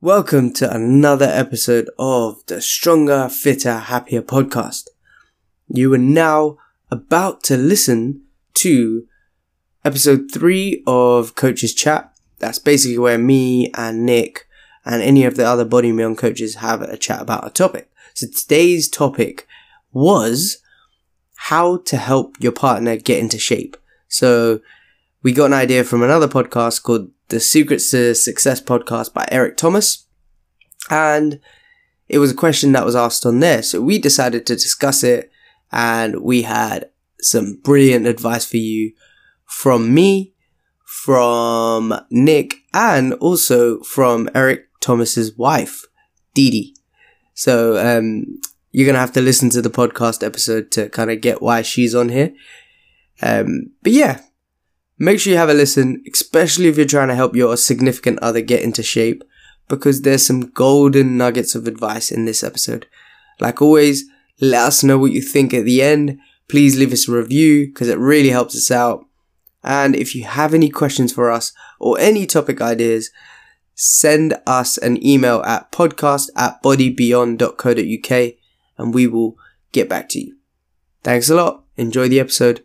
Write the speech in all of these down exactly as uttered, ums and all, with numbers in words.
Welcome to another episode of the Stronger, Fitter, Happier podcast. You are now about to listen to episode three of Coach's Chat. That's basically where me and Nick and any of the other Body Me On coaches have a chat about a topic. So today's topic was how to help your partner get into shape. So we got an idea from another podcast called The Secrets to Success podcast by Eric Thomas. And it was a question that was asked on there. So we decided to discuss it, and we had some brilliant advice for you from me, from Nick, and also from Eric Thomas's wife, Dee Dee. So um, you're going to have to listen to the podcast episode to kind of get why she's on here. Um, but yeah. Make sure you have a listen, especially if you're trying to help your significant other get into shape, because there's some golden nuggets of advice in this episode. Like always, let us know what you think at the end. Please leave us a review because it really helps us out. And if you have any questions for us or any topic ideas, send us an email at podcast at bodybeyond dot co dot uk and we will get back to you. Thanks a lot. Enjoy the episode.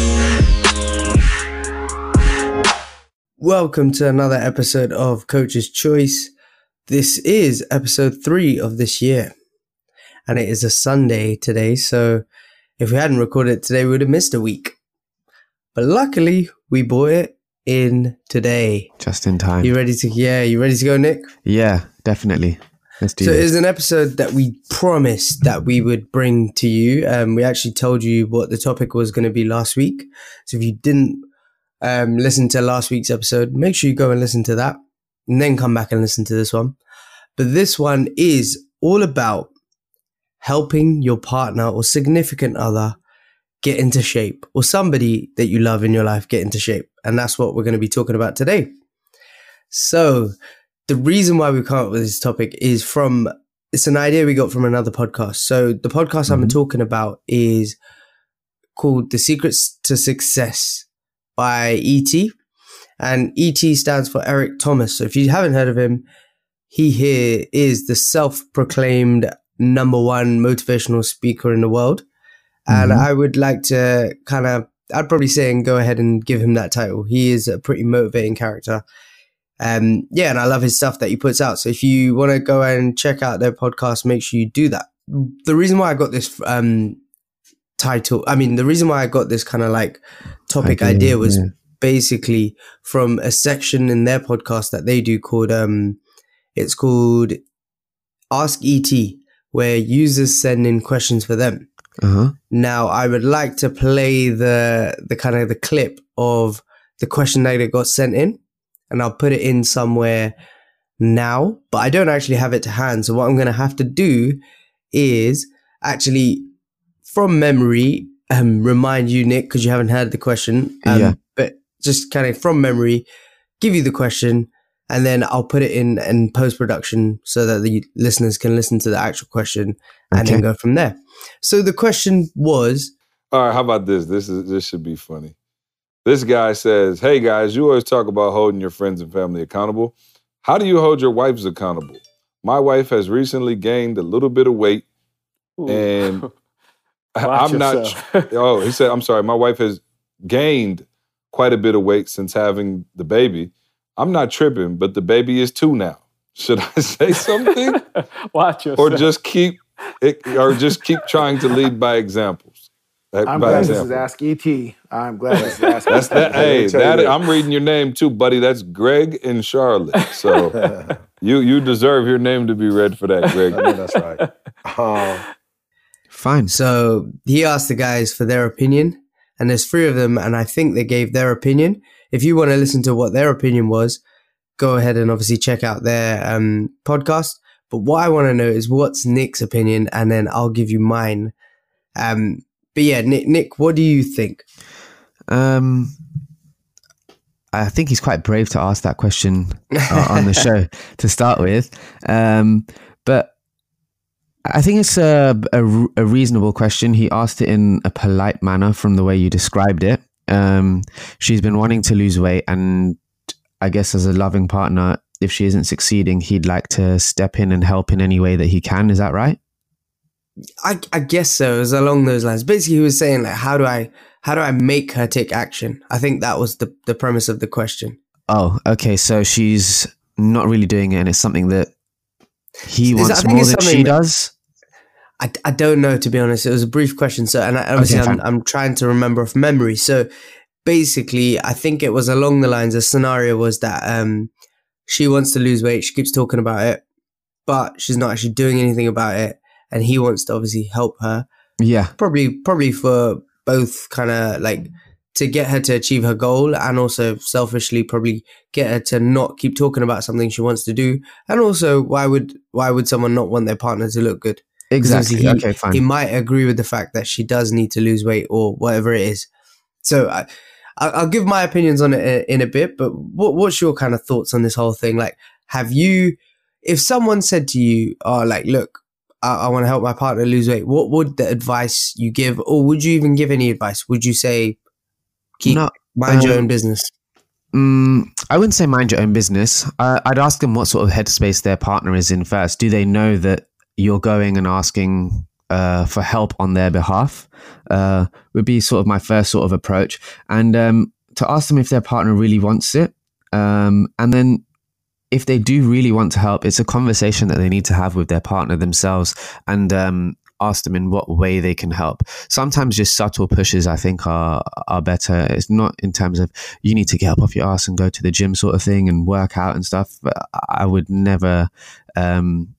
Welcome to another episode of Coach's Choice. This is episode three of this year. And it is a Sunday today, so if we hadn't recorded it today, we would have missed a week. But luckily, we bought it in today. Just in time. You ready to, yeah, you ready to go, Nick? Yeah, definitely. Let's do so this. So it is an episode that we promised that we would bring to you. Um, we actually told you what the topic was going to be last week. So if you didn't Um, listen to last week's episode, make sure you go and listen to that and then come back and listen to this one. But this one is all about helping your partner or significant other get into shape, or somebody that you love in your life get into shape. And that's what we're going to be talking about today. So the reason why we come up with this topic is from, it's an idea we got from another podcast. So the podcast mm-hmm. I'm talking about is called The Secrets to Success by E T, and E T stands for Eric Thomas. So if you haven't heard of him, he here is the self-proclaimed number one motivational speaker in the world. And mm-hmm. I would like to kind of, I'd probably say and go ahead and give him that title. He is a pretty motivating character. Um, yeah, and I love his stuff that he puts out. So if you want to go and check out their podcast, make sure you do that. The reason why I got this um title, I mean, the reason why I got this kind of like topic idea, idea was yeah. basically from a section in their podcast that they do called, um, it's called Ask E T, where users send in questions for them. Uh-huh. Now, I would like to play the the kind of the clip of the question that got sent in, and I'll put it in somewhere now, but I don't actually have it to hand. So what I'm going to have to do is actually, from memory, um, remind you, Nick, because you haven't heard the question. Um, yeah. But just kind of from memory, give you the question, and then I'll put it in in post-production so that the listeners can listen to the actual question and okay. then go from there. So the question was... All right, how about this? This is this should be funny. This guy says, hey, guys, you always talk about holding your friends and family accountable. How do you hold your wives accountable? My wife has recently gained a little bit of weight, Ooh. and... Watch I'm yourself. not. Oh, he said, I'm sorry. My wife has gained quite a bit of weight since having the baby. I'm not tripping, but the baby is two now. Should I say something? Watch yourself. Or just keep it, or just keep trying to lead by examples. I'm by glad example. this is Ask E T. I'm glad this is Ask That's E T. that. Hey, that, I'm reading your name too, buddy. That's Greg in Charlotte. So you you deserve your name to be read for that, Greg. I know that's right. Um, Fine. So he asked the guys for their opinion, and there's three of them, and I think they gave their opinion. If you want to listen to what their opinion was, go ahead and obviously check out their um, podcast. But what I want to know is what's Nick's opinion, and then I'll give you mine. Um, but yeah, Nick, Nick, what do you think? Um, I think he's quite brave to ask that question uh, on the show to start with. Um, but I think it's a, a, a reasonable question. He asked it in a polite manner from the way you described it. Um, she's been wanting to lose weight, and I guess as a loving partner, if she isn't succeeding, he'd like to step in and help in any way that he can. Is that right? I, I guess so. It was along those lines. Basically, he was saying like, how do I how do I make her take action? I think that was the the premise of the question. Oh, okay. So she's not really doing it, and it's something that he Is wants that- I think more it's than something she that- does. I, I don't know, to be honest. It was a brief question. So, and I, obviously, Okay, I'm, fine. I'm trying to remember off memory. So, basically, I think it was along the lines. The scenario was that um, she wants to lose weight. She keeps talking about it, but she's not actually doing anything about it. And he wants to obviously help her. Yeah. Probably, probably for both kind of like to get her to achieve her goal, and also selfishly probably get her to not keep talking about something she wants to do. And also, why would why would someone not want their partner to look good? Exactly. He, okay, fine. he might agree with the fact that she does need to lose weight or whatever it is. So I, I'll give my opinions on it in a bit, but what, what's your kind of thoughts on this whole thing? Like, have you, if someone said to you, oh, like, look, I, I want to help my partner lose weight, what would the advice you give, or would you even give any advice? Would you say, keep, No, mind your um, own business? Mm, I wouldn't say mind your own business. Uh, I'd ask them what sort of headspace their partner is in first. Do they know that you're going and asking uh, for help on their behalf? Uh, would be sort of my first sort of approach. And um, to ask them if their partner really wants it. Um, and then if they do really want to help, it's a conversation that they need to have with their partner themselves, and um, ask them in what way they can help. Sometimes just subtle pushes, I think, are are better. It's not in terms of you need to get up off your ass and go to the gym sort of thing and work out and stuff. But I would never um,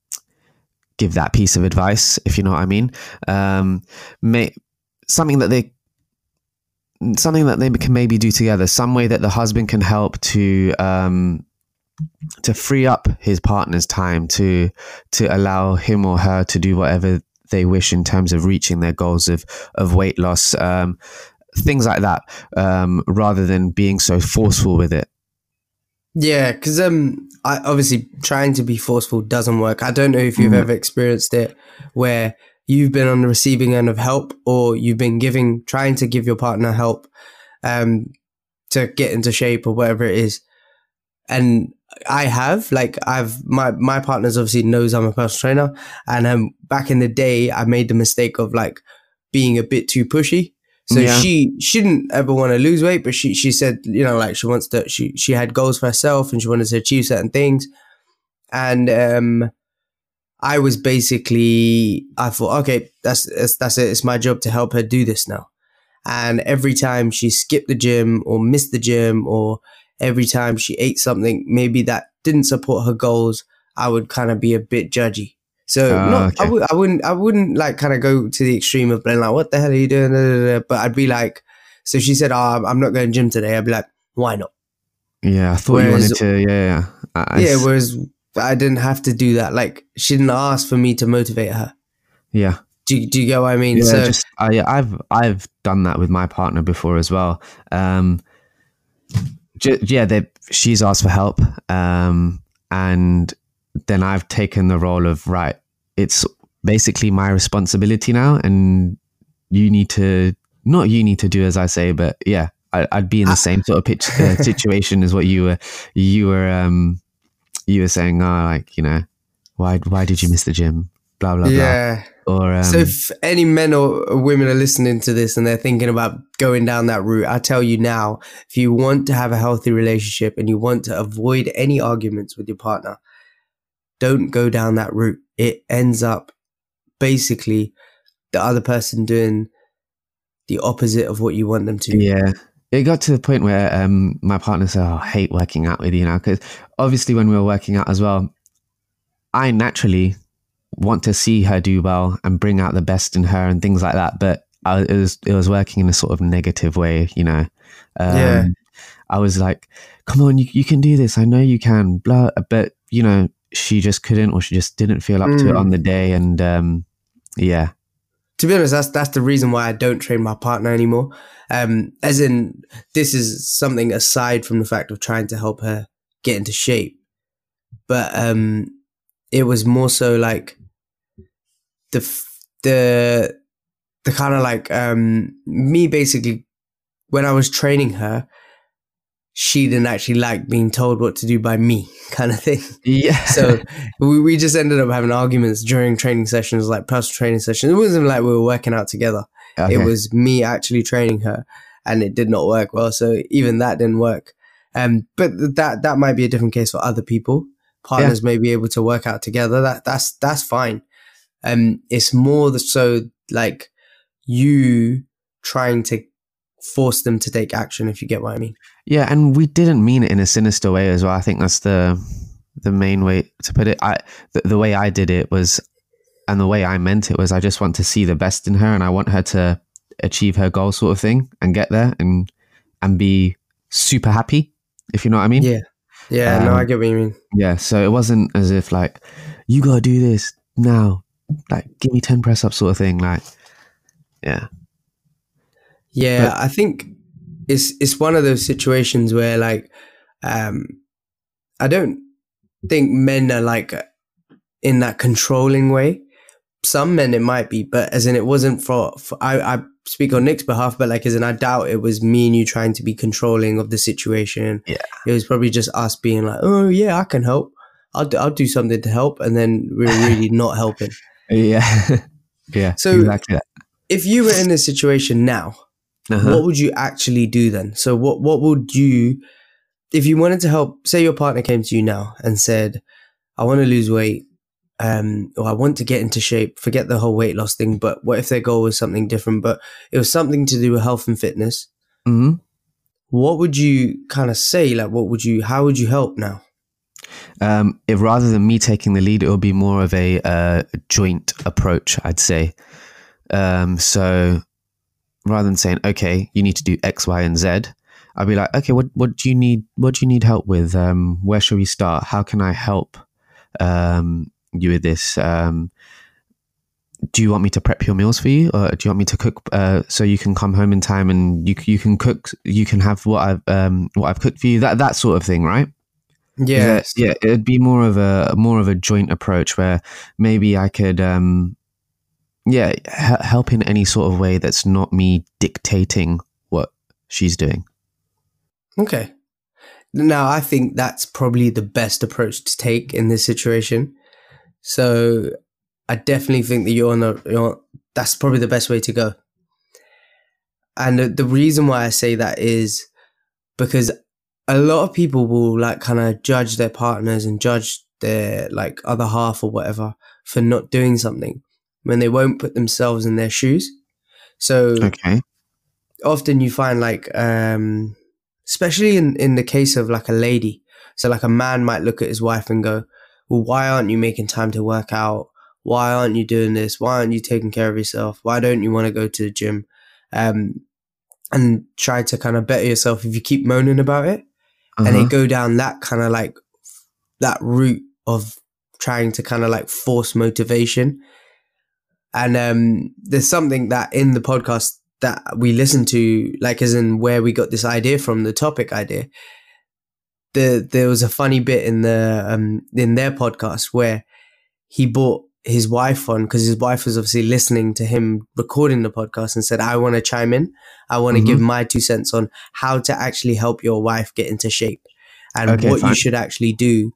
give that piece of advice, if you know what I mean. Um, may, something that they something that they can maybe do together, some way that the husband can help to um, to free up his partner's time to to allow him or her to do whatever they wish in terms of reaching their goals of of weight loss, um, things like that, um, rather than being so forceful with it. Yeah, because um, I, obviously trying to be forceful doesn't work. I don't know if you've Mm. ever experienced it where you've been on the receiving end of help, or you've been giving, trying to give your partner help um, to get into shape or whatever it is. And I have, like, I've, my, my partner's obviously knows I'm a personal trainer. And um, back in the day, I made the mistake of like being a bit too pushy. So Yeah. she shouldn't ever want to lose weight, but she, she said, you know, like she wants to, she, she had goals for herself and she wanted to achieve certain things. And, um, I was basically, I thought, okay, that's, that's, that's it. It's my job to help her do this now. And every time she skipped the gym or missed the gym, or every time she ate something maybe that didn't support her goals, I would kind of be a bit judgy. So Oh, not, I, okay. w- I wouldn't, I wouldn't like kind of go to the extreme of being like, what the hell are you doing? Da, da, da. But I'd be like, so she said, oh, I'm not going to gym today. I'd be like, why not? Yeah, I thought Whereas- you wanted to. Yeah, yeah. I, I yeah. s- Whereas I didn't have to do that. Like she didn't ask for me to motivate her. yeah. Do, you- do you get what I mean? Yeah, so just I, yeah, I've I've done that with my partner before as well. Um, ju- yeah, they, she's asked for help, um, and then I've taken the role of, right, it's basically my responsibility now, and you need to not you need to do as I say, but yeah, I, I'd be in the I- same sort of pitch, uh, situation as what you were you were um you were saying. Oh, like, you know, why why did you miss the gym? Blah blah yeah. blah. Or um, So if any men or women are listening to this and they're thinking about going down that route, I tell you now, if you want to have a healthy relationship and you want to avoid any arguments with your partner, don't go down that route. It ends up basically the other person doing the opposite of what you want them to. yeah, it got to the point where um, my partner said, oh, I hate working out with you now. Because obviously when we were working out as well, I naturally want to see her do well and bring out the best in her and things like that. But I, it was it was working in a sort of negative way, you know. Um, Yeah. I was like, come on, you, you can do this. I know you can, blah. But, you know, she just couldn't, or she just didn't feel up to it Mm. on the day. And um, yeah. To be honest, that's that's the reason why I don't train my partner anymore. Um, as in, this is something aside from the fact of trying to help her get into shape, but um, it was more so like the f- the the kind of like um me basically when I was training her, she didn't actually like being told what to do by me, kind of thing. Yeah. So we, we just ended up having arguments during training sessions, like personal training sessions. It wasn't like we were working out together. Okay. It was me actually training her, and it did not work well. So even that didn't work. Um, but that that might be a different case for other people. Partners yeah. may be able to work out together. That that's that's fine. Um, it's more the, so like you trying to force them to take action, if you get what I mean. Yeah, and we didn't mean it in a sinister way as well. I think that's the the main way to put it. I the, the way I did it was, and the way I meant it was, I just want to see the best in her, and I want her to achieve her goal, sort of thing, and get there, and and be super happy, if you know what I mean. Yeah, yeah. Um, no, I get what you mean. Yeah, so it wasn't as if like, you gotta do this now, like give me ten press ups, sort of thing. Like, yeah. Yeah, but, I think it's it's one of those situations where like um I don't think men are like in that controlling way. Some men it might be, but as in it wasn't for, for I, I speak on Nick's behalf, but like as in I doubt it was me and you trying to be controlling of the situation. Yeah. It was probably just us being like, oh yeah, I can help. I'll do, I'll do something to help, and then we're really not helping. Yeah. Yeah. So exactly that. If you were in this situation now, uh-huh. what would you actually do then? So what, what would you, if you wanted to help, say your partner came to you now and said, I want to lose weight, um, or I want to get into shape, forget the whole weight loss thing, but what if their goal was something different, but it was something to do with health and fitness? Mm-hmm. What would you kind of say? Like, what would you, how would you help now? Um, if rather than me taking the lead, it would be more of a uh, joint approach, I'd say. Um, so rather than saying, okay, you need to do X, Y, and Z, I'd be like, okay, what, what do you need? What do you need help with? Um, where should we start? How can I help um, you with this? Um, do you want me to prep your meals for you, or do you want me to cook uh, so you can come home in time and you you can cook, you can have what I've um, what I've cooked for you? That that sort of thing, right? Yeah, yeah. It'd be more of a more of a joint approach where maybe I could. Um, Yeah, h- help in any sort of way that's not me dictating what she's doing. Okay. Now, I think that's probably the best approach to take in this situation. So I definitely think that you're on the, you're, that's probably the best way to go. And the, the reason why I say that is because a lot of people will like kind of judge their partners and judge their like other half or whatever for not doing something, when they won't put themselves in their shoes. So okay. often you find like, um, especially in, in the case of like a lady. So like a man might look at his wife and go, well, why aren't you making time to work out? Why aren't you doing this? Why aren't you taking care of yourself? Why don't you want to go to the gym? Um, and try to kind of better yourself if you keep moaning about it. Uh-huh. And they go down that kind of like that route of trying to kind of like force motivation. And um, there's something that in the podcast that we listened to, like as in where we got this idea from, the topic idea. The, there was a funny bit in the um, in their podcast where he brought his wife on because his wife was obviously listening to him recording the podcast and said, I want to chime in. I want to mm-hmm. give my two cents on how to actually help your wife get into shape and okay, what fine. you should actually do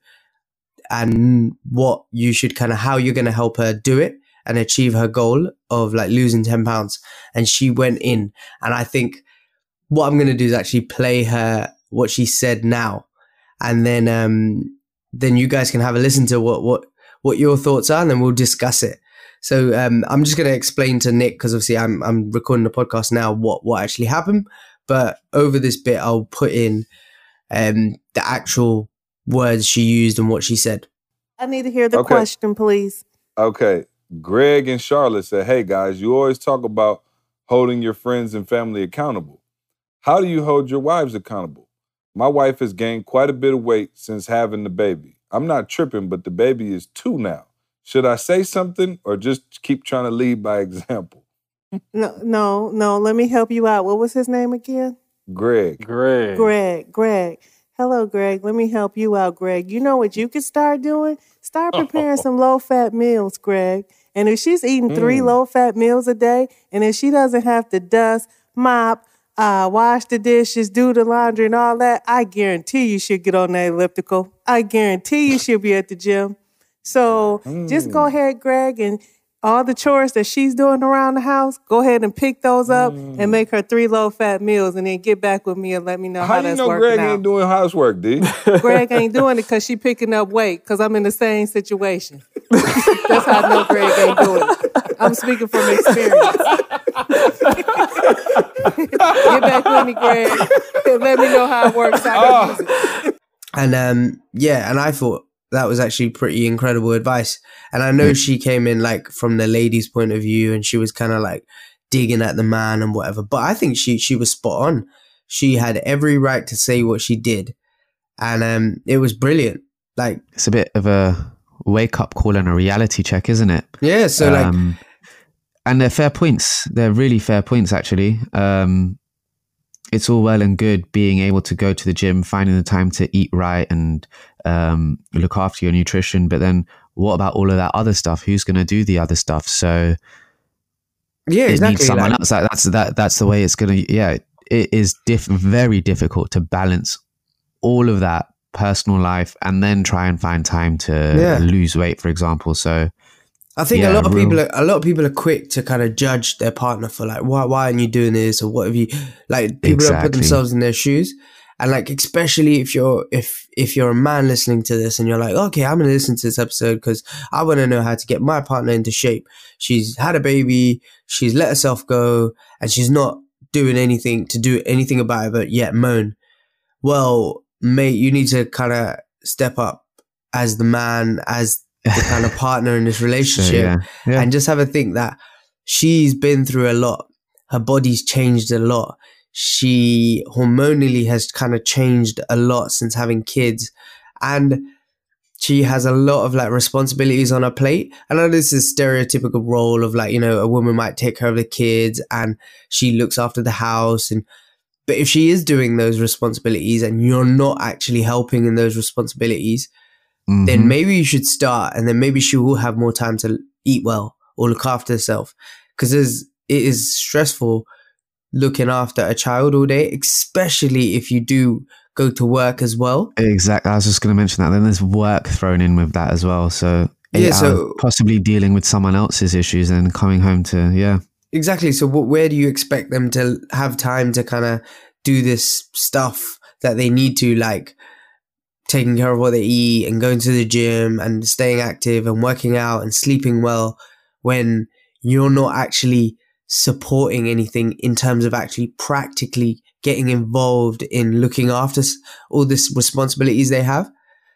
and what you should kind of, how you're going to help her do it and achieve her goal of like losing ten pounds. And she went in, and I think what I'm going to do is actually play her, what she said now. And then, um, then you guys can have a listen to what, what, what your thoughts are, and then we'll discuss it. So, um, I'm just going to explain to Nick, cause obviously I'm, I'm recording the podcast now, what, what actually happened, but over this bit, I'll put in, um, the actual words she used and what she said. I need to hear the okay. question, please. Okay. Greg and Charlotte said, hey guys, you always talk about holding your friends and family accountable. How do you hold your wives accountable? My wife has gained quite a bit of weight since having the baby. I'm not tripping, but the baby is two now. Should I say something or just keep trying to lead by example? No, no, no. Let me help you out. What was his name again? Greg. Greg. Greg. Greg. Hello, Greg. Let me help you out, Greg. You know what you could start doing? Start preparing some low-fat meals, Greg. And if she's eating three mm. low-fat meals a day, and if she doesn't have to dust, mop, uh, wash the dishes, do the laundry and all that, I guarantee you she'll get on that elliptical. I guarantee you she'll be at the gym. So mm. just go ahead, Greg, and all the chores that she's doing around the house, go ahead and pick those up mm. and make her three low-fat meals and then get back with me and let me know how, how that's working out. How you know Greg ain't doing housework, D? Greg ain't doing it because she picking up weight because I'm in the same situation. That's how I know Greg ain't doing it. I'm speaking from experience. Get back with me, Greg, and let me know how it works. I can oh. use it. And um, yeah, and I thought that was actually pretty incredible advice. And I know she came in like from the lady's point of view and she was kind of like digging at the man and whatever. But I think she she was spot on. She had every right to say what she did. And um, it was brilliant. Like it's a bit of a wake up call and a reality check, isn't it? Yeah. So um, like, and they're fair points. They're really fair points, actually. Um, it's all well and good being able to go to the gym, finding the time to eat right and um, look after your nutrition. But then what about all of that other stuff? Who's going to do the other stuff? So yeah, it exactly. needs someone like, else. That, that's that. That's the way it's going to. Yeah, it is diff- very difficult to balance all of that personal life and then try and find time to yeah. lose weight, for example. So I think yeah, a lot of real. people, are, a lot of people are quick to kind of judge their partner for like, why, why aren't you doing this, or what have you? Like people exactly. don't put themselves in their shoes, and like especially if you're if if you're a man listening to this and you're like, okay, I'm gonna listen to this episode because I want to know how to get my partner into shape. She's had a baby, she's let herself go, and she's not doing anything to do anything about it, but yet moan. Well, mate, you need to kind of step up as the man, as the kind of partner in this relationship, so, yeah. Yeah. and just have a think that she's been through a lot. Her body's changed a lot. She hormonally has kind of changed a lot since having kids, and she has a lot of like responsibilities on her plate. I know this is a stereotypical role of like, you know, a woman might take care of the kids and she looks after the house, and but if she is doing those responsibilities and you're not actually helping in those responsibilities, mm-hmm. then maybe you should start, and then maybe she will have more time to eat well or look after herself. Because it is stressful looking after a child all day, especially if you do go to work as well. Exactly. I was just going to mention that. Then there's work thrown in with that as well. So, yeah, so possibly dealing with someone else's issues and coming home to, yeah. Exactly. So what, where do you expect them to have time to kind of do this stuff that they need to, like taking care of what they eat and going to the gym and staying active and working out and sleeping well, when you're not actually supporting anything in terms of actually practically getting involved in looking after all these responsibilities they have?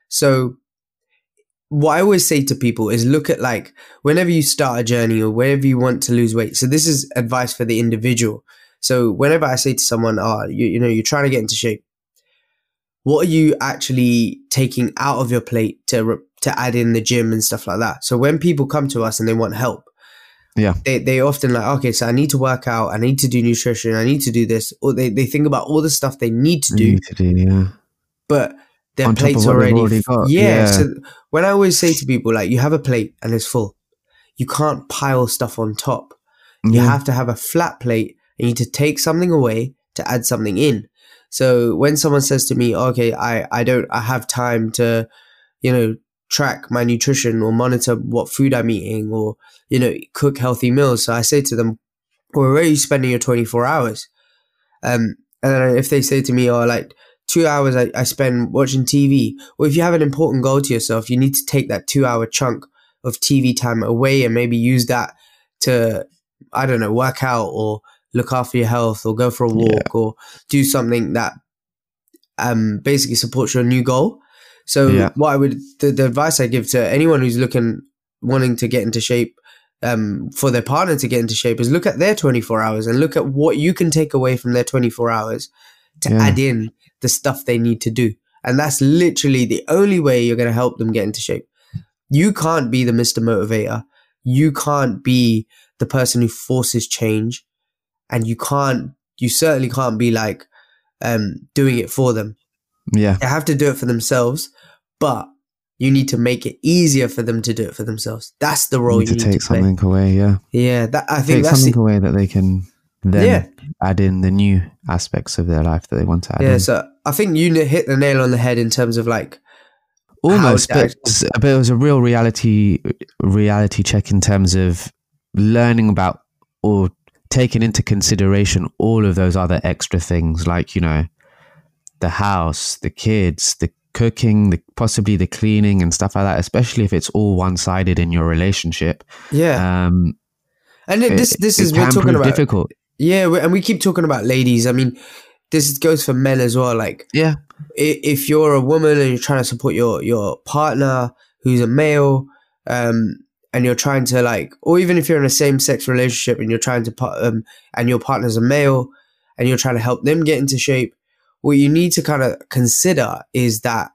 So what I always say to people is look at like whenever you start a journey or whenever you want to lose weight. So this is advice for the individual. So whenever I say to someone, oh, you, you know, you're trying to get into shape, what are you actually taking out of your plate to to add in the gym and stuff like that? So when people come to us and they want help, yeah, they they often like, okay, so I need to work out, I need to do nutrition, I need to do this, or they, they think about all the stuff they need to do, need to do yeah, but their on plate's top of what already, already got. Yeah, yeah. So when I always say to people, like, you have a plate and it's full, you can't pile stuff on top. You yeah. have to have a flat plate, and you need to take something away to add something in. So when someone says to me, okay, I, I don't, I have time to, you know, track my nutrition or monitor what food I'm eating or, you know, cook healthy meals. So I say to them, well, where are you spending your twenty-four hours? Um, and then if they say to me, oh, like two hours I, I spend watching T V, or if you have an important goal to yourself, you need to take that two hour chunk of T V time away and maybe use that to, I don't know, work out or look after your health or go for a walk yeah. or do something that um, basically supports your new goal. So yeah. what I would, the, the advice I give to anyone who's looking, wanting to get into shape, um, for their partner to get into shape, is look at their twenty-four hours and look at what you can take away from their twenty-four hours to yeah. add in the stuff they need to do. And that's literally the only way you're going to help them get into shape. You can't be the Mister Motivator. You can't be the person who forces change. And you can't, you certainly can't be like um, doing it for them. Yeah. They have to do it for themselves, but you need to make it easier for them to do it for themselves. That's the role you need, you need to take to play. something away. Yeah. Yeah. That, I think take that's something the, away that they can then yeah. add in the new aspects of their life that they want to add Yeah, in. so I think you hit the nail on the head in terms of like Almost, how but, it was- but it was a real reality reality check in terms of learning about or taking into consideration all of those other extra things, like, you know, the house, the kids, the cooking, the possibly the cleaning and stuff like that, especially if it's all one-sided in your relationship. yeah. Um, And it, this it- this it is we're can talking prove about difficult. yeah, we- and we keep talking about ladies. I mean, this goes for men as well. Like, Yeah. i- if you're a woman and you're trying to support your your partner who's a male, um, and you're trying to like, or even if you're in a same sex relationship and you're trying to pa- um, and your partner's a male, and you're trying to help them get into shape, what you need to kind of consider is that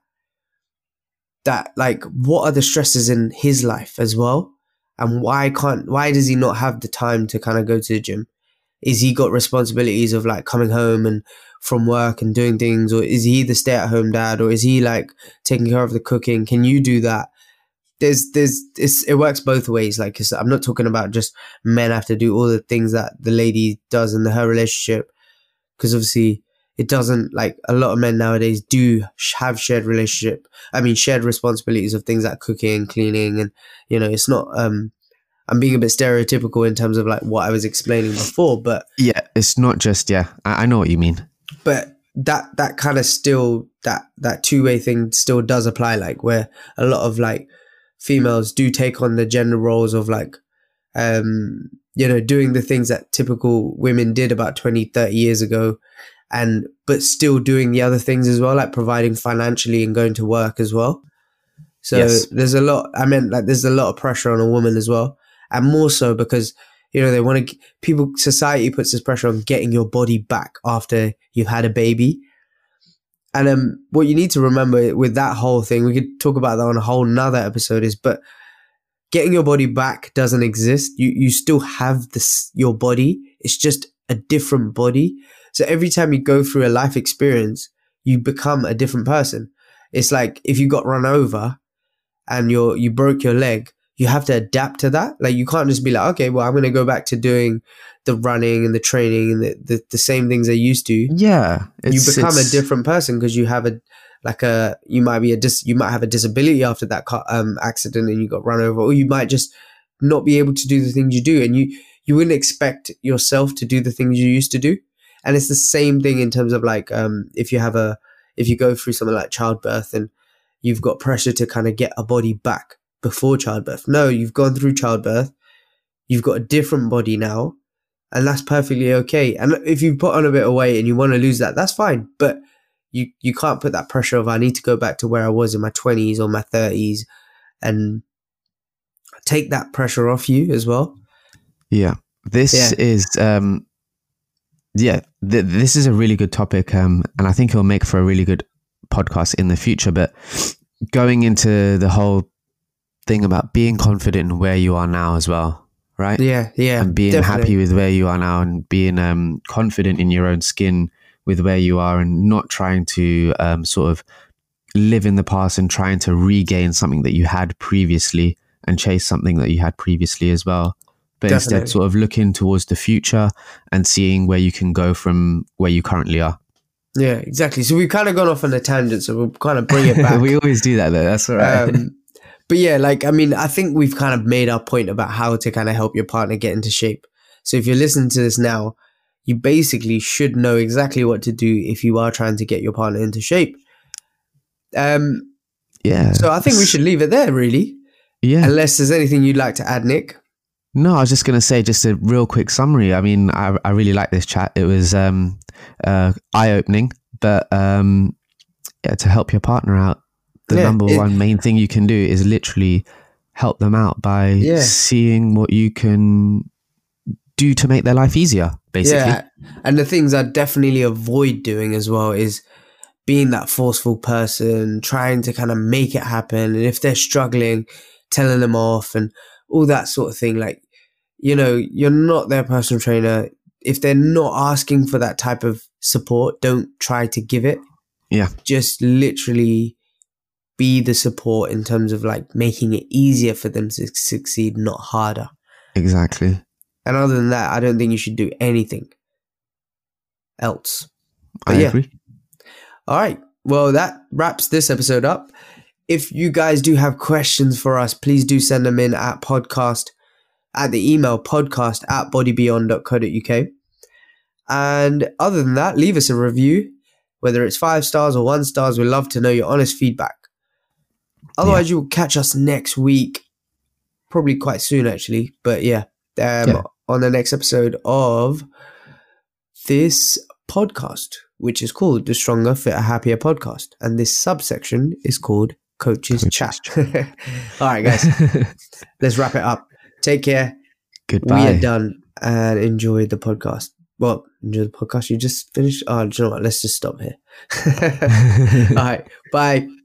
that like what are the stresses in his life as well, and why can't why does he not have the time to kind of go to the gym? Is he got responsibilities of like coming home and from work and doing things, or is he the stay-at-home dad, or is he like taking care of the cooking? Can you do that? There's, there's, it's, it works both ways. Like, 'cause I'm not talking about just men have to do all the things that the lady does in her relationship, because obviously it doesn't, like a lot of men nowadays do have shared relationship. I mean, shared responsibilities of things like cooking, cleaning, and you know, it's not. um I'm being a bit stereotypical in terms of like what I was explaining before, but Yeah, it's not just, yeah, I, I know what you mean. but that that kind of still that that two-way thing still does apply, like where a lot of like females do take on the gender roles of like um you know, doing the things that typical women did about twenty, thirty years ago, and but still doing the other things as well, like providing financially and going to work as well. So Yes. there's a lot, I mean, like there's a lot of pressure on a woman as well, and more so because, you know, they want to, people, society puts this pressure on getting your body back after you've had a baby. And um, what you need to remember with that whole thing, we could talk about that on a whole nother episode, is, but getting your body back doesn't exist. You you still have this, your body. It's just a different body. So every time you go through a life experience, you become a different person. It's like if you got run over and you're, you broke your leg, you have to adapt to that. Like you can't just be like, okay, well, I'm going to go back to doing the running and the training and the, the, the same things I used to. Yeah. You it's- become a it's- different person because you have a, like a, you might be a dis, you might have a disability after that car, um, accident and you got run over, or you might just not be able to do the things you do. And you, you wouldn't expect yourself to do the things you used to do. And it's the same thing in terms of like, um, if you have a, if you go through something like childbirth and you've got pressure to kind of get a body back before childbirth. No, you've gone through childbirth. You've got a different body now, and that's perfectly okay. And if you put on a bit of weight and you want to lose that, that's fine. But you, you can't put that pressure of, I need to go back to where I was in my twenties or my thirties, and take that pressure off you as well. Yeah. This Yeah. is, um, yeah, th- this is a really good topic. Um, and I think it'll make for a really good podcast in the future. But going into the whole thing about being confident in where you are now as well, right? Yeah, yeah. And being definitely. happy with where you are now, and being um, confident in your own skin with where you are, and not trying to um, sort of live in the past and trying to regain something that you had previously and chase something that you had previously as well. But Definitely. instead sort of looking towards the future and seeing where you can go from where you currently are. Yeah, exactly. So we've kind of gone off on a tangent, so we'll kind of bring it back. We always do that though. That's all right. Um, but yeah, like, I mean, I think we've kind of made our point about how to kind of help your partner get into shape. So if you're listening to this now, you basically should know exactly what to do if you are trying to get your partner into shape. Um, yeah. so I think we should leave it there, really. Yeah. Unless there's anything you'd like to add, Nick. No, I was just going to say just a real quick summary. I mean, I, I really like this chat. It was um, uh, eye-opening, but um, yeah, to help your partner out, the Yeah, number it- one main thing you can do is literally help them out by Yeah. seeing what you can do to make their life easier, basically. Yeah. And the things I definitely avoid doing as well is being that forceful person, trying to kind of make it happen. And if they're struggling, telling them off and all that sort of thing. Like, you know, you're not their personal trainer. If they're not asking for that type of support, don't try to give it. Yeah. Just literally be the support in terms of like making it easier for them to succeed, not harder. Exactly. And other than that, I don't think you should do anything. else. But I yeah. agree. All right. Well, that wraps this episode up. If you guys do have questions for us, please do send them in at podcast, at the email podcast at bodybeyond dot co dot uk. And other than that, leave us a review, whether it's five stars or one stars. We'd love to know your honest feedback. Otherwise, yeah. you'll catch us next week, probably quite soon, actually. But yeah, um, yeah. on the next episode of this podcast, which is called the Stronger, Fitter, Happier podcast. And this subsection is called Coaches, Coaches Chat. Chat. All right, guys, let's wrap it up. Take care. Goodbye. We are done, and enjoy the podcast. Well, enjoy the podcast. You just finished. Oh, do you know what? Let's just stop here. All right. Bye.